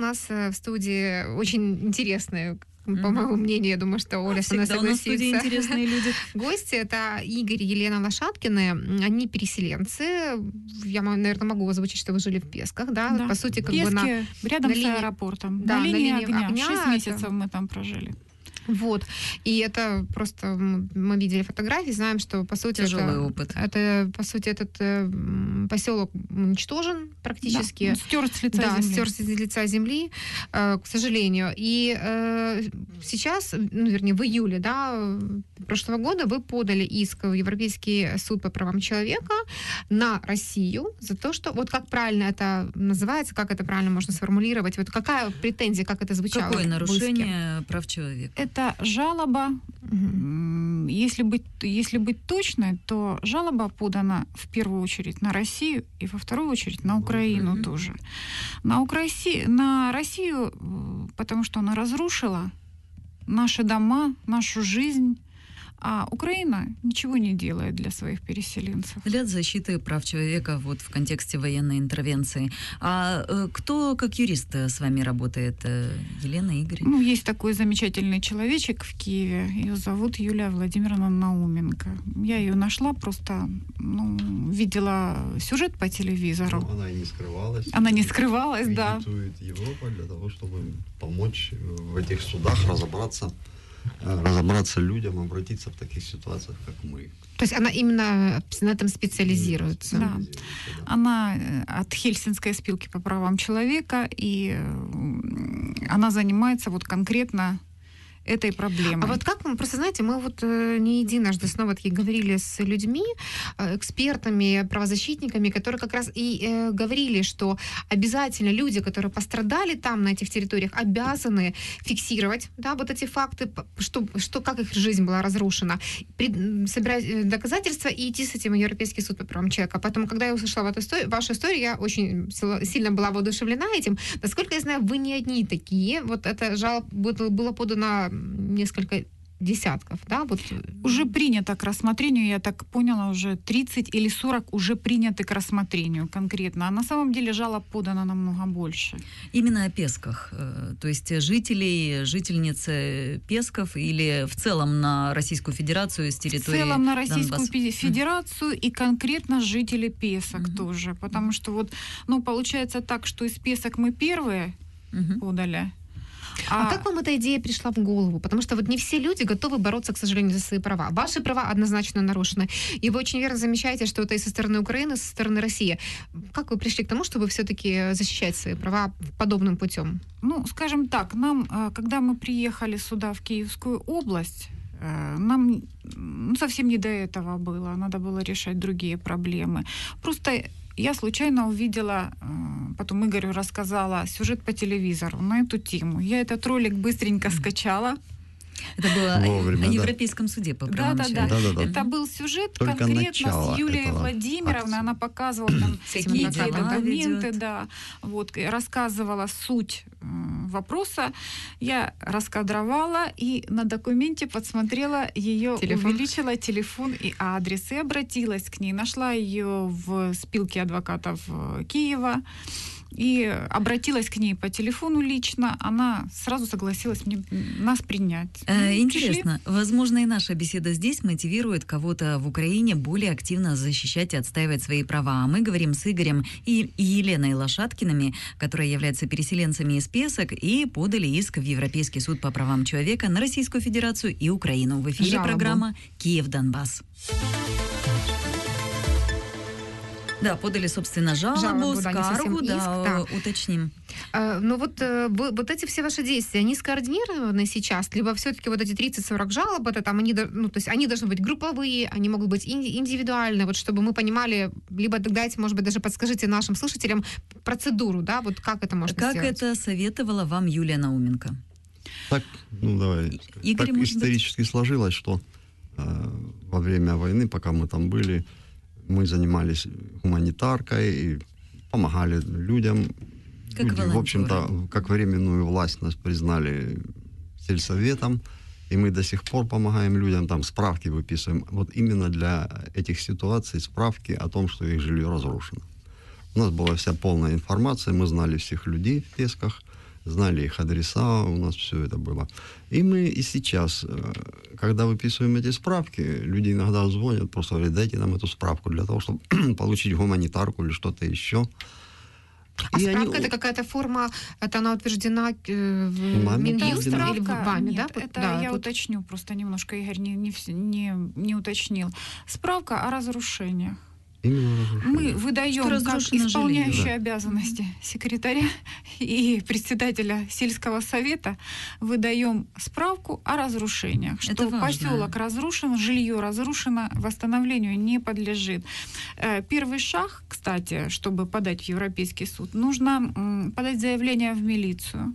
нас в студии очень интересные, по моему мнению, я думаю, что Оля со мной согласится. У нас в студии интересные люди. Гости — это Игорь и Елена Лошадкины. Они переселенцы. Я, наверное, могу озвучить, что вы жили в Песках, да? По сути, как Пески, бы рядом на с линии, аэропортом. Да, на линии огня. 6 это... месяцев мы там прожили. Вот. И это просто мы видели фотографии, знаем, что по сути тяжелый опыт. Это по сути этот поселок уничтожен практически. Да, стерт с лица земли. Стерт с лица земли, к сожалению. И сейчас, вернее, в июле, прошлого года вы подали иск в Европейский суд по правам человека на Россию за то, что вот как правильно это называется, как это правильно можно сформулировать, вот какая претензия, как это звучало? Какое нарушение прав человека? Это жалоба. Если быть точной, то жалоба подана в первую очередь на Россию и во вторую очередь на Украину тоже. На Россию, потому что она разрушила наши дома, нашу жизнь, а Украина ничего не делает для своих переселенцев. Для защиты прав человека вот в контексте военной интервенции. А кто как юрист с вами работает? Елена, Игорь? Есть такой замечательный человечек в Киеве. Ее зовут Юлия Владимировна Науменко. Я ее нашла, просто видела сюжет по телевизору. Она и не скрывалась. Она не скрывалась, да. Агитирует Европа для того, чтобы помочь в этих судах разобраться людям, обратиться в таких ситуациях, как мы. То есть она именно на этом специализируется? Да. Она от Хельсинской спилки по правам человека, и она занимается вот конкретно этой проблемой. А вот как вы, просто знаете, мы вот не единожды снова-таки говорили с людьми, экспертами, правозащитниками, которые как раз и говорили, что обязательно люди, которые пострадали там, на этих территориях, обязаны фиксировать, вот эти факты, что как их жизнь была разрушена, собирать доказательства и идти с этим в Европейский суд по правам человека. Поэтому, когда я услышала вашу историю, я очень сильно была воодушевлена этим. Насколько я знаю, вы не одни такие. Вот это жалоба было подано несколько десятков, да? Вот. Уже принято к рассмотрению, я так поняла, уже 30 или 40 уже приняты к рассмотрению конкретно. А на самом деле жалоб подано намного больше. Именно о Песках. То есть жительниц Песков или в целом на Российскую Федерацию с территории В целом на Российскую Донбасса. Федерацию и конкретно жители Песок тоже. Потому что получается так, что из Песок мы первые подали. А как вам эта идея пришла в голову? Потому что не все люди готовы бороться, к сожалению, за свои права. Ваши права однозначно нарушены. И вы очень верно замечаете, что это и со стороны Украины, и со стороны России. Как вы пришли к тому, чтобы все-таки защищать свои права подобным путем? Скажем так, нам, когда мы приехали сюда, в Киевскую область, нам совсем не до этого было. Надо было решать другие проблемы. Просто я случайно увидела, потом Игорю рассказала, сюжет по телевизору на эту тему. Я этот ролик быстренько скачала. Это было о Европейском суде по правам человека. Да. Это был сюжет только конкретно с Юлией Владимировной. Она показывала там всякие документы, рассказывала суть вопроса. Я раскадровала и на документе подсмотрела ее, увеличила телефон и адрес, и обратилась к ней. Нашла ее в спилке адвокатов Киева. И обратилась к ней по телефону лично. Она сразу согласилась нас принять. Интересно. Возможно, и наша беседа здесь мотивирует кого-то в Украине более активно защищать и отстаивать свои права. А мы говорим с Игорем и Еленой Лошадкиными, которые являются переселенцами из Песок и подали иск в Европейский суд по правам человека на Российскую Федерацию и Украину. В эфире программа «Киев-Донбасс». Да, подали, собственно, жалобу, скаргу, уточним. Вот эти все ваши действия, они скоординированы сейчас? Либо все-таки вот эти 30-40 жалоб, это там, то есть они должны быть групповые, они могут быть индивидуальные, вот чтобы мы понимали, либо дайте, может быть, даже подскажите нашим слушателям процедуру, да, вот как это можно сделать? Как это советовала вам Юлия Науменко? Так, Игорь, так исторически сложилось, что во время войны, пока мы там были, мы занимались гуманитаркой и помогали людям. Как волонтеры. В общем-то, как временную власть нас признали сельсоветом, и мы до сих пор помогаем людям, там справки выписываем. Вот именно для этих ситуаций справки о том, что их жилье разрушено. У нас была вся полная информация, мы знали всех людей в Песках, знали их адреса, у нас все это было. И мы и сейчас, когда выписываем эти справки, люди иногда звонят, просто говорят, дайте нам эту справку для того, чтобы получить гуманитарку или что-то еще. А справка это какая-то форма, это она утверждена в Минюсте или вами, нет, да? Это я уточню, просто немножко Игорь не уточнил. Справка о разрушениях. Мы выдаем как исполняющие обязанности секретаря и председателя сельского совета, выдаем справку о разрушениях, что поселок разрушен, жилье разрушено, восстановлению не подлежит. Первый шаг, кстати, чтобы подать в Европейский суд, нужно подать заявление в милицию.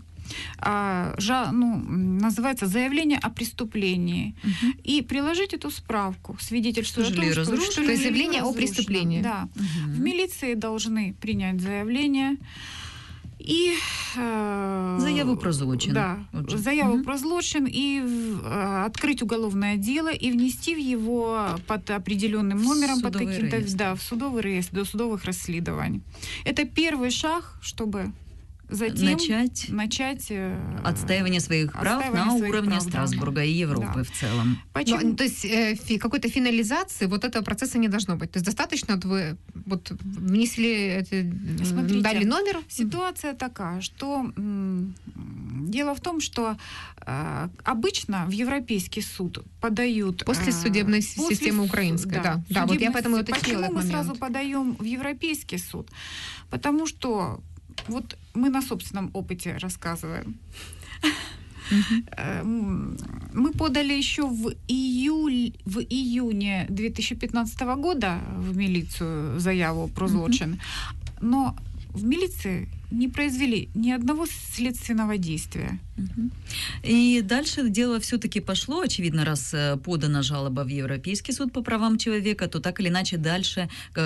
Называется заявление о преступлении. И приложить эту справку, свидетельство о том, что заявление о преступлении. Да. В милиции должны принять заявление и заяву про злочин. Да, заяву про злочин и открыть уголовное дело и внести в его под определенным номером, под каким-то в судовый реестр, до судовых расследований. Это первый шаг, чтобы затем начать отстаивание своих прав на уровне Страсбурга и Европы в целом. Почему? То есть какой-то финализации вот этого процесса не должно быть. То есть достаточно вы вот внесли, дали номер? Ситуация такая, что дело в том, что обычно в Европейский суд подают... После судебной системы украинской, да. Да, вот я поэтому уточнила этот момент. Почему мы сразу подаем в Европейский суд? Потому что вот мы на собственном опыте рассказываем. Мы подали еще в июне 2015 года в милицию заяву про злочин, но в милиции не произвели ни одного следственного действия. И дальше дело все-таки пошло, очевидно, раз подана жалоба в Европейский суд по правам человека, то так или иначе дальше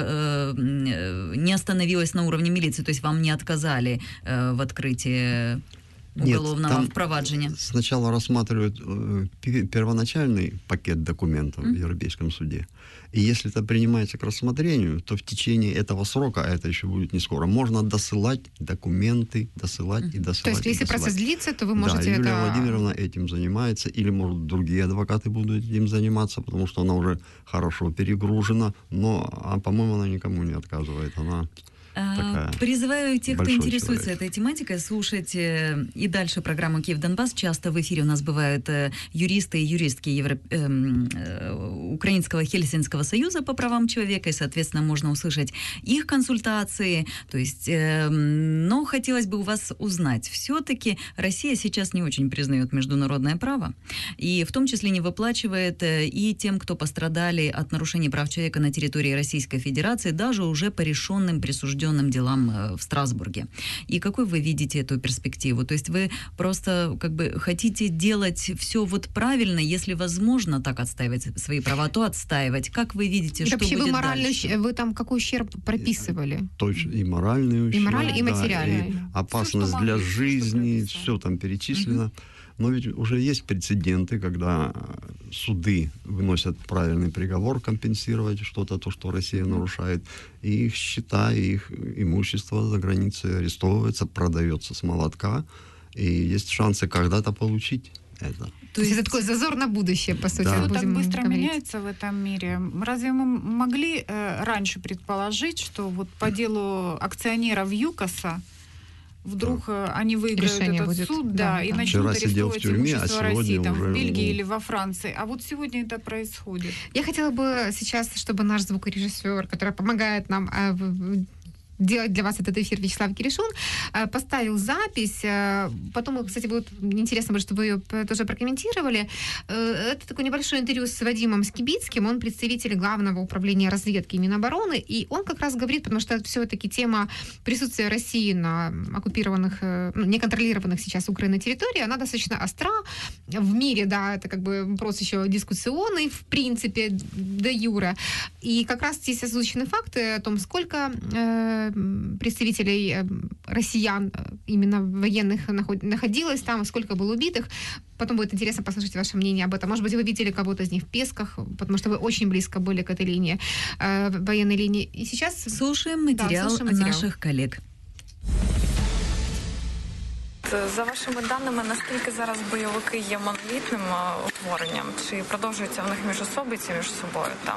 не остановилось на уровне милиции, то есть вам не отказали в открытии уголовного впроваджения? Сначала рассматривают первоначальный пакет документов в Европейском суде. И если это принимается к рассмотрению, то в течение этого срока, а это еще будет не скоро, можно досылать документы, досылать. То есть если процесс длится, то вы можете Юлия Владимировна этим занимается, или, может, другие адвокаты будут этим заниматься, потому что она уже хорошо перегружена, но, по-моему, она никому не отказывает. Она... Призываю тех, кто интересуется этой тематикой, слушать и дальше программу «Киев-Донбасс». Часто в эфире у нас бывают юристы и юристки Украинского Хельсинского союза по правам человека, и, соответственно, можно услышать их консультации. То есть, но хотелось бы у вас узнать, все-таки Россия сейчас не очень признает международное право, и в том числе не выплачивает и тем, кто пострадали от нарушений прав человека на территории Российской Федерации, даже уже по решенным присужденным делам в Страсбурге. И какой вы видите эту перспективу? То есть вы просто как бы хотите делать все вот правильно, если возможно так отстаивать свои права, то отстаивать. Как вы видите, что вообще будет дальше? Вы там какой ущерб прописывали? Точно, и моральный ущерб. И моральный, и материальный. И опасность для жизни, все там перечислено. Но ведь уже есть прецеденты, когда суды выносят правильный приговор компенсировать что-то, то, что Россия нарушает, и их счета, и их имущество за границей арестовывается, продается с молотка, и есть шансы когда-то получить это. То есть это такой зазор на будущее, по сути. Все так быстро меняется в этом мире. Разве мы могли раньше предположить, что вот по делу акционеров ЮКОСа вдруг они выиграют этот суд, и начнут арестовывать имущество России там, в Бельгии или во Франции. А вот сегодня это происходит. Я хотела бы сейчас, чтобы наш звукорежиссер, который помогает нам делать для вас этот эфир, Вячеслав Киришун, поставил запись. Потом, кстати, будет интересно, чтобы вы ее тоже прокомментировали. Это такое небольшое интервью с Вадимом Скибицким. Он представитель Главного управления разведки Минобороны. И он как раз говорит, потому что это все-таки тема присутствия России на оккупированных, неконтролированных сейчас Украиной территории, она достаточно остра в мире, да, это как бы вопрос еще дискуссионный, в принципе, де юре. И как раз здесь озвучены факты о том, сколько представителей россиян, именно военных, находилось там, сколько было убитых. Потом будет интересно послушать ваше мнение об этом. Может быть, вы видели кого-то из них в Песках, потому что вы очень близко были к этой линии, военной линии. И сейчас... Слушаем материал наших коллег. За вашими даними, наскільки зараз бойовики є монолітним утворенням? Чи продовжуються в них міжособиці між собою там?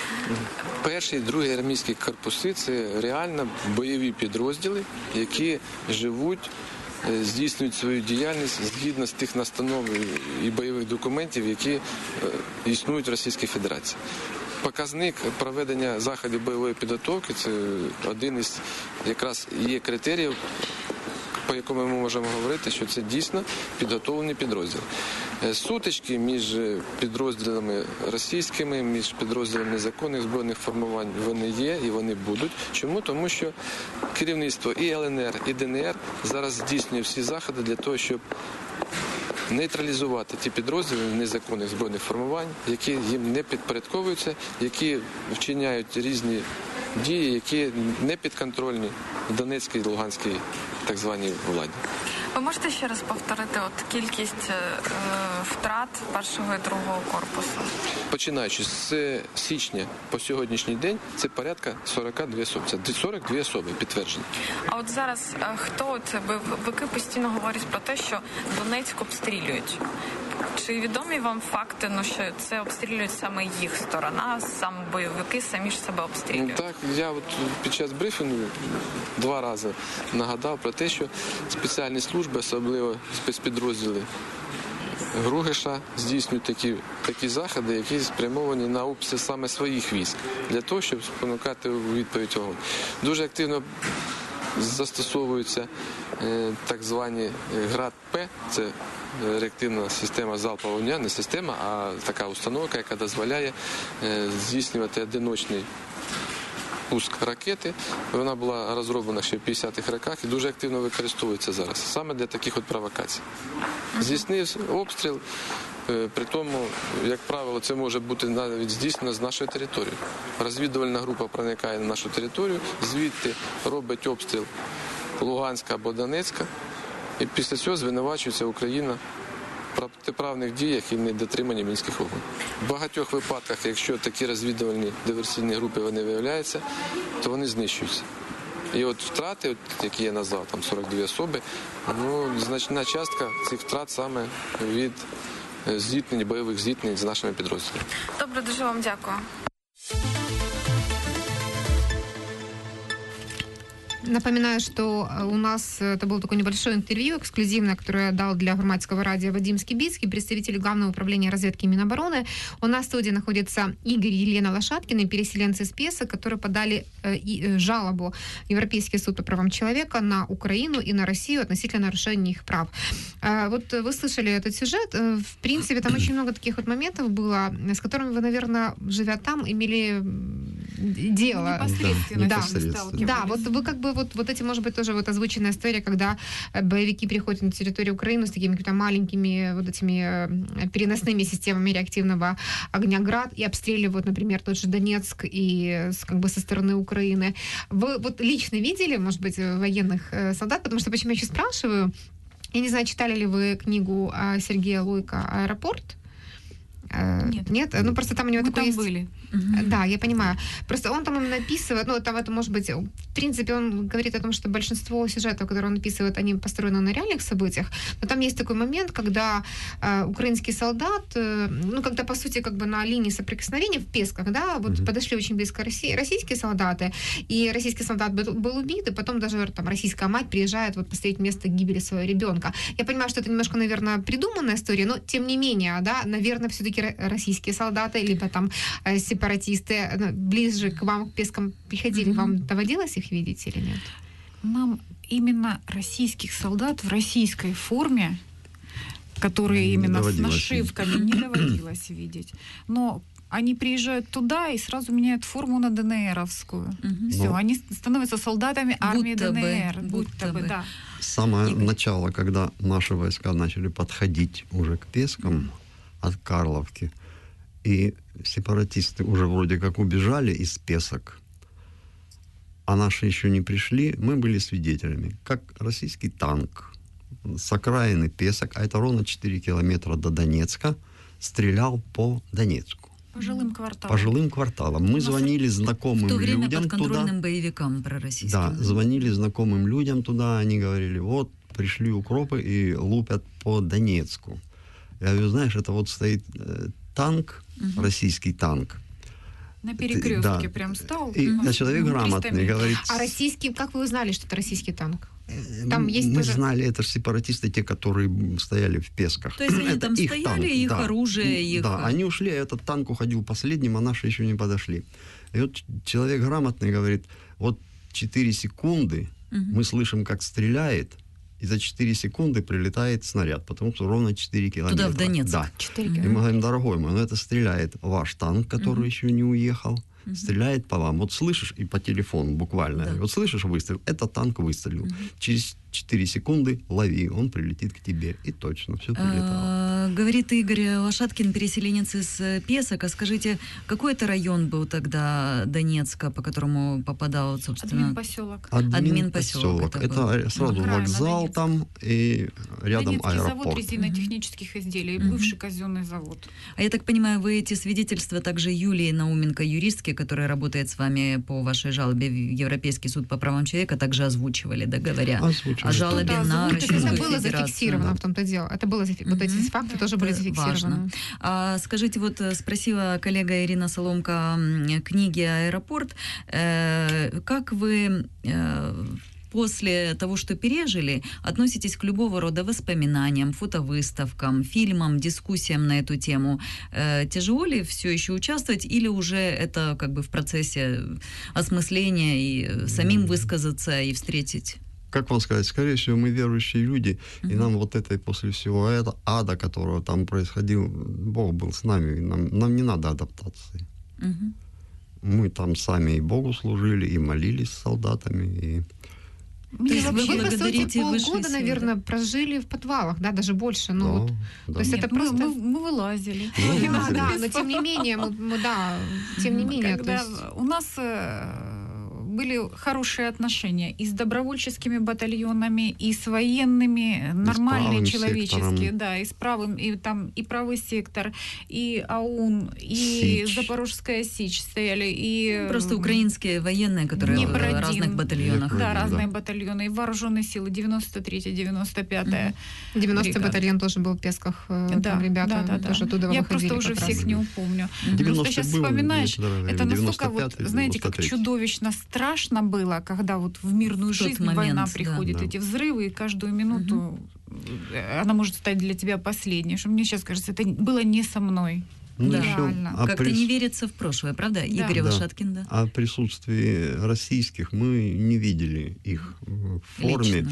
Перший, другий армійські корпуси – це реально бойові підрозділи, які живуть, здійснюють свою діяльність згідно з тих настанов і бойових документів, які існують в Російській Федерації. Показник проведення заходів бойової підготовки – це один із якраз є критеріїв, по якому ми можемо говорити, що це дійсно підготовлені підрозділи. Сутички між підрозділами російськими, між підрозділами незаконних збройних формувань вони є і вони будуть. Чому? Тому що керівництво і ЛНР, і ДНР зараз здійснює всі заходи для того, щоб нейтралізувати ті підрозділи незаконних збройних формувань, які їм не підпорядковуються, які вчиняють різні дії, які не підконтрольні Донецькій і Луганській так званій владі. Ви можете ще раз повторити кількість втрат першого і другого корпусу? Починаючи з січня по сьогоднішній день, це порядка 42 особи. Це 42 особи підтверджені. А от зараз хто це? Бойовики постійно говорять про те, що Донецьк обстрілюють. Чи відомі вам факти, що це обстрілюють саме їх сторона, саме бойовики самі ж себе обстрілюють? Так, я під час брифінгу 2 рази нагадав про те, що спеціальні служби, особливо спецпідрозділи Гругеша, здійснюють такі заходи, які спрямовані на обстріл саме своїх військ, для того, щоб спонукати у відповідь вогонь. Дуже активно застосовуються так звані ГРАД-П, це реактивна система залпового вогню, не система, а така установка, яка дозволяє здійснювати одиночний пуск ракети. Вона була розроблена ще в 50-х роках і дуже активно використовується зараз, саме для таких провокацій. Здійснив обстріл, при тому, як правило, це може бути навіть здійснено з нашої території. Розвідувальна група проникає на нашу територію, звідти робить обстріл Луганська або Донецька, і після цього звинувачується Україна в протиправних діях і недотриманні мінських угод. В багатьох випадках, якщо такі розвідувальні диверсійні групи вони виявляються, то вони знищуються. І от втрати, які я назвав, там 42 особи, значна частка цих втрат саме від бойових зіткнень з нашими підрозділами. Добре, дуже вам дякую. Напоминаю, что у нас это было такое небольшое интервью эксклюзивное, которое я дал для Громадского радио Вадим Скибицкий, представитель Главного управления разведки Минобороны. У нас в студии находится Игорь и Елена Лошадкины, переселенцы из Песок, которые подали жалобу в Европейский суд по правам человека на Украину и на Россию относительно нарушения их прав. Вот вы слышали этот сюжет. В принципе, там очень много таких вот моментов было, с которыми вы, наверное, живя там, имели дело. Непосредственно. Да, вот вы как бы вот эти, может быть, тоже вот озвученная история, когда боевики приходят на территорию Украины с такими какими-то маленькими вот этими переносными системами реактивного огня «Град» и обстреливают, например, тот же Донецк и как бы со стороны Украины. Вы вот лично видели, может быть, военных солдат? Потому что почему я еще спрашиваю, я не знаю, читали ли вы книгу Сергея Луйка «Аэропорт»? Нет? Ну, просто там у него такой есть... были. Да, я понимаю. Просто он там написывает, там это может быть... В принципе, он говорит о том, что большинство сюжетов, которые он описывает, они построены на реальных событиях. Но там есть такой момент, когда украинский солдат, когда, по сути, как бы на линии соприкосновения в Песках, да, подошли очень близко российские солдаты, и российский солдат был убит, и потом даже там российская мать приезжает посмотреть место гибели своего ребенка. Я понимаю, что это немножко, наверное, придуманная история, но тем не менее, да, наверное, все-таки российские солдаты, либо там сепаратисты ближе к вам, к Пескам приходили, вам доводилось их видеть или нет? Нам именно российских солдат в российской форме, которые именно с нашивками, не доводилось видеть. Но они приезжают туда и сразу меняют форму на ДНРовскую. Все, они становятся солдатами армии ДНР. Будто бы, да. С самого начала, когда наши войска начали подходить уже к Пескам от Карловки, и сепаратисты уже вроде как убежали из Песок, а наши еще не пришли, мы были свидетелями, как российский танк с окраины Песок, а это ровно 4 километра до Донецка, стрелял по Донецку. По жилым кварталам. Мы звонили знакомым людям туда. В то время подконтрольным боевикам пророссийским. Да, звонили знакомым людям туда, они говорили, вот пришли укропы и лупят по Донецку. Я говорю, знаешь, это вот стоит танк, российский танк. На перекрестке прям стал. И человек грамотный говорит... А российский, как вы узнали, что это российский танк? Там есть мы тоже... знали, это же сепаратисты, те, которые стояли в Песках. То есть они это там их стояли, танк, их да. оружие, их... Да, они ушли, а этот танк уходил последним, а наши еще не подошли. И вот человек грамотный говорит, вот 4 секунды мы слышим, как стреляет, и за 4 секунды прилетает снаряд, потому что ровно 4 километра. Туда, в Донецк. Да. 4 И километра. мы говорим, дорогой мой, это стреляет ваш танк, который еще не уехал, стреляет по вам. Вот слышишь, и по телефону буквально, вот слышишь выстрел, это танк выстрелил. Через 4 секунды лови, он прилетит к тебе. И точно, все прилетало. Говорит Игорь Лошаткин, переселенец из Песок. А скажите, какой это район был тогда Донецка, по которому попадал, собственно... Админпоселок. Админпоселок. Это сразу вокзал там и рядом Донецкий аэропорт. завод резинотехнических изделий, бывший казенный завод. А я так понимаю, вы эти свидетельства также Юлии Науменко, юристки, которая работает с вами по вашей жалобе в Европейский суд по правам человека, также озвучивали, да, говоря о жалобе на Российскую Это было Федерацию. зафиксировано в том-то дело. Это было вот эти факты тоже были зафиксированы. Важно. А скажите, вот спросила коллега Ирина Соломка книги «Аэропорт». Как вы после того, что пережили, относитесь к любого рода воспоминаниям, фотовыставкам, фильмам, дискуссиям на эту тему? Тяжело ли все еще участвовать, или уже это как бы в процессе осмысления и самим высказаться и встретить? Как вам сказать, скорее всего, мы верующие люди, и нам вот это после всего ада, которого там происходил, Бог был с нами, и нам не надо адаптации. Мы там сами и Богу служили, и молились с солдатами, и... То есть вы, по сути, полгода, наверное, прожили в подвалах, да, даже больше. Ну, Да, вот. да. То есть это просто... Мы вылазили. Да, но тем не менее, тем не менее. Когда у нас были хорошие отношения и с добровольческими батальонами, и с военными, нормальные, человеческие, сектором. да, и с правым, и там и правый сектор, и АУН, и Сич. Запорожская Сич стояли, и... Просто украинские военные, которые в разных батальонах. Да, разные батальоны, и вооруженные силы, 93-я, 95-я. 90-й батальон тоже был в Песках, там ребята тоже оттуда выходили. Я просто уже всех не упомню. Просто сейчас вспоминаешь, это настолько вот, знаете, как чудовищно страшно было, когда вот в мирную жизнь война приходит, эти взрывы, и каждую минуту она может стать для тебя последней. Что мне сейчас кажется, это было не со мной. Да. Как-то не верится в прошлое, правда, Игорь Лошаткин? Да. О присутствии российских мы не видели их в форме, лично.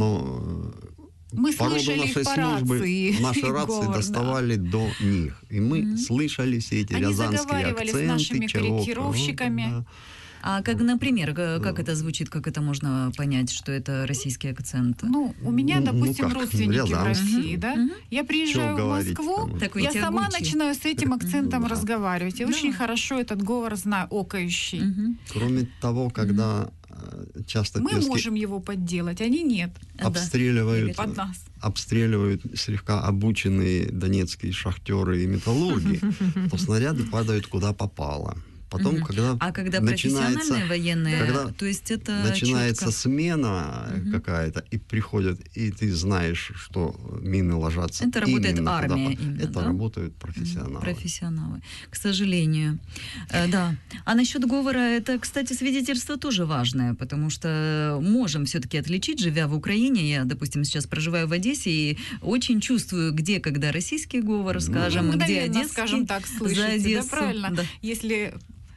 Но мы по роду нашей службы наши рации доставали до них. И мы слышали все эти рязанские акценты. С нашими корректировщиками. А как, например, как это звучит, как это можно понять, что это российский акцент? Ну, у меня, допустим, родственники в России, да? Я приезжаю в Москву, я сама начинаю с этим акцентом разговаривать. И очень хорошо этот говор знаю, окающий. Кроме того, когда часто мы можем его подделать, они нет. Обстреливают, под нас. Обстреливают слегка обученные донецкие шахтеры и металлурги, то снаряды падают куда попало. Потом, когда профессиональные военные, то есть это начинается чутко. Смена какая-то, и приходят, и ты знаешь, что мины ложатся. Это работает армия именно, это работают профессионалы. Профессионалы, к сожалению. Да. А насчет говора, это, кстати, свидетельство тоже важное, потому что можем все-таки отличить, живя в Украине. Я, допустим, сейчас проживаю в Одессе и очень чувствую, где, когда российский говор, скажем, где одесский. Скажем так, слышите, да, правильно? Да. Если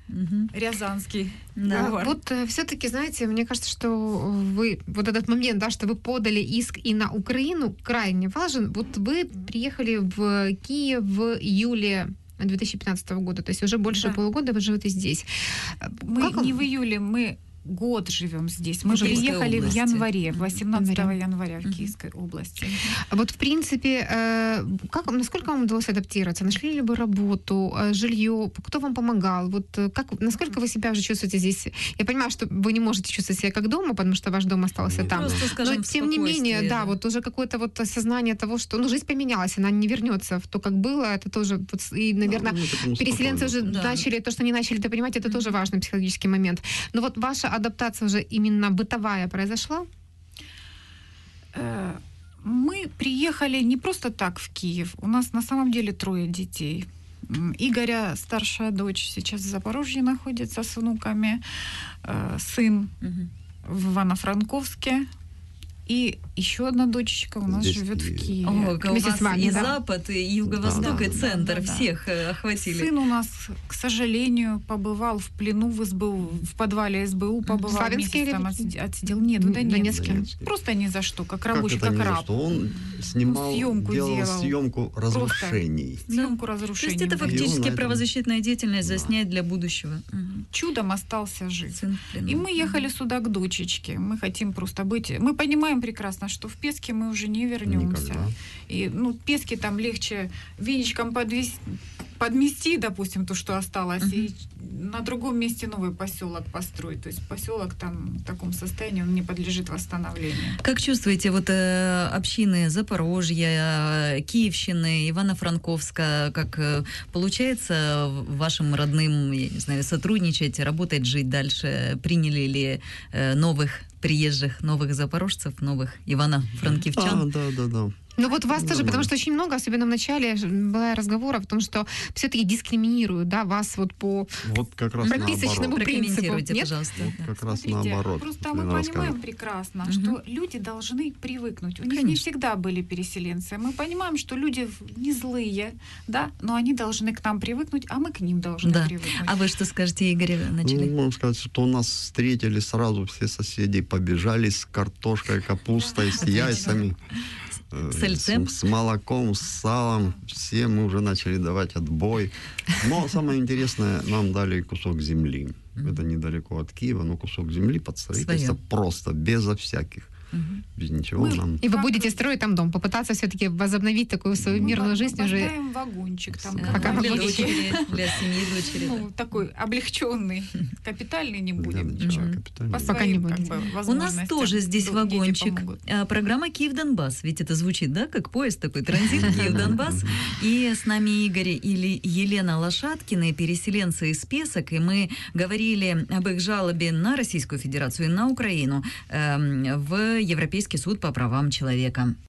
рязанский. Да. Вот все-таки, знаете, мне кажется, что вы вот этот момент, да, что вы подали иск и на Украину, крайне важен. Вот вы приехали в Киев в июле 2015 года, то есть уже больше полугода вы живете здесь. Мы не в июле, мы год живем здесь. Мы приехали в январе, 18 января в Киевской области. А вот, в принципе, насколько вам удалось адаптироваться? Нашли ли вы работу, жилье? Кто вам помогал? Вот насколько вы себя уже чувствуете здесь? Я понимаю, что вы не можете чувствовать себя как дома, потому что ваш дом остался там. Просто, скажем, но, тем не менее, да, вот уже какое-то вот осознание того, что жизнь поменялась, она не вернется в то, как было. Это тоже, и, наверное, переселенцы уже начали, то, что не начали это понимать, это тоже важный психологический момент. Но вот ваша адаптация уже именно бытовая произошла? Мы приехали не просто так в Киев. У нас на самом деле 3 детей. Игоря старшая дочь сейчас в Запорожье находится с внуками, сын в Ивано-Франковске. И еще одна дочечка у нас живет в Киеве. У вас и Запад, и Юго-Восток, и центр. Всех охватили. Сын у нас, к сожалению, побывал в плену в СБУ, в подвале СБУ побывал. Месяц там отсидел. Нет, в Донецке. Просто ни за что, как рабочий, как раб. Он снимал, делал съемку разрушений. Съемку разрушений. То есть это фактически правозащитная деятельность заснять для будущего. Чудом остался жив. И мы ехали сюда к дочечке. Мы хотим просто быть... Мы понимаем прекрасно, что в Песке мы уже не вернемся. Никогда. И Пески там легче веничком подмести, допустим, то, что осталось, и на другом месте новый поселок построить. То есть поселок там в таком состоянии, он не подлежит восстановлению. Как чувствуете общины Запорожья, Киевщины, Ивано-Франковска, как получается вашим родным, я не знаю, сотрудничать, работать, жить дальше? Приняли ли новых приезжих, новых запорожцев, новых ивано-франкивчан? Да. Ну вот вас тоже, потому что очень много, особенно в начале, было разговоров о том, что все-таки дискриминируют, да, вас вот по как раз прописочному принципу. Прокомментируйте, пожалуйста. Как раз Смотрите, наоборот. Просто мы понимаем прекрасно, что люди должны привыкнуть. У них не всегда были переселенцы. Мы понимаем, что люди не злые, да, но они должны к нам привыкнуть, а мы к ним должны привыкнуть. А вы что скажете, Игорь, начали? Можно сказать, что у нас встретили сразу все соседи, побежали с картошкой, капустой, с яйцами. С молоком, с салом. Все мы уже начали давать отбой. Но самое интересное, нам дали кусок земли. Это недалеко от Киева, но кусок земли под строительство просто, безо всяких. Без ничего нам. И вы будете строить там дом, попытаться все-таки возобновить такую свою мирную жизнь уже. Мы поставим вагончик там. Пока для семьи, дочери. Такой облегченный. Капитальный не будем. Ничего. Пока не будем. У нас тоже здесь вагончик. Программа «Киев-Донбасс». Ведь это звучит, да, как поезд такой, транзит Киев-Донбасс. И с нами Игорь или Елена Лошадкины, переселенцы из Песок. И мы говорили об их жалобе на Российскую Федерацию и на Украину в Европейский суд по правам человека.